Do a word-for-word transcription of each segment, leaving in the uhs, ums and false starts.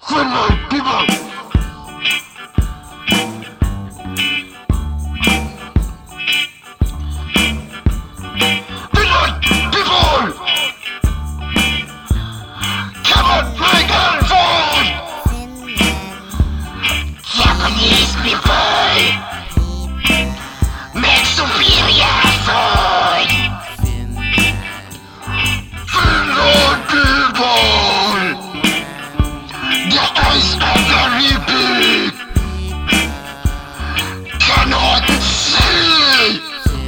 Finland people. Finland people. Come on, break our phone. Japanese people make superior food. Finland people. The eyes are very big. Cannot see.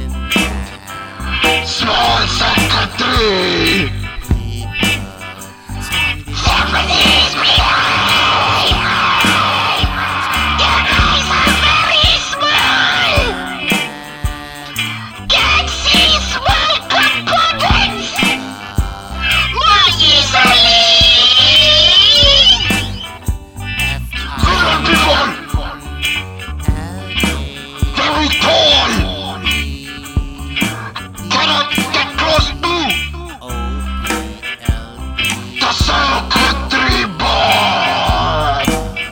Small country. Japanese people. Their eyes are very small. Can't see small components more easily. People, very tall, cannot get close to the circuitry board.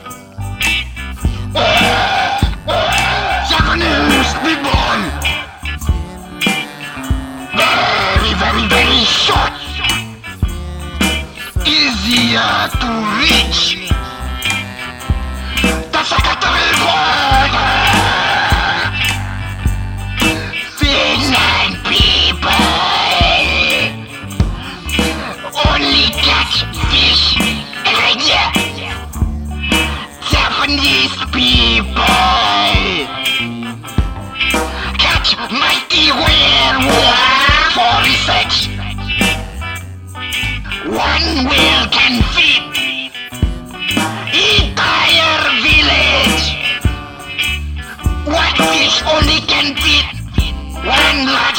Japanese people, very, very, very short, easier to reach. The secretary board. Finland people only catch fish every year. Japanese people catch mighty whale for research. One whale can feed entire village. One fish only can feed one life.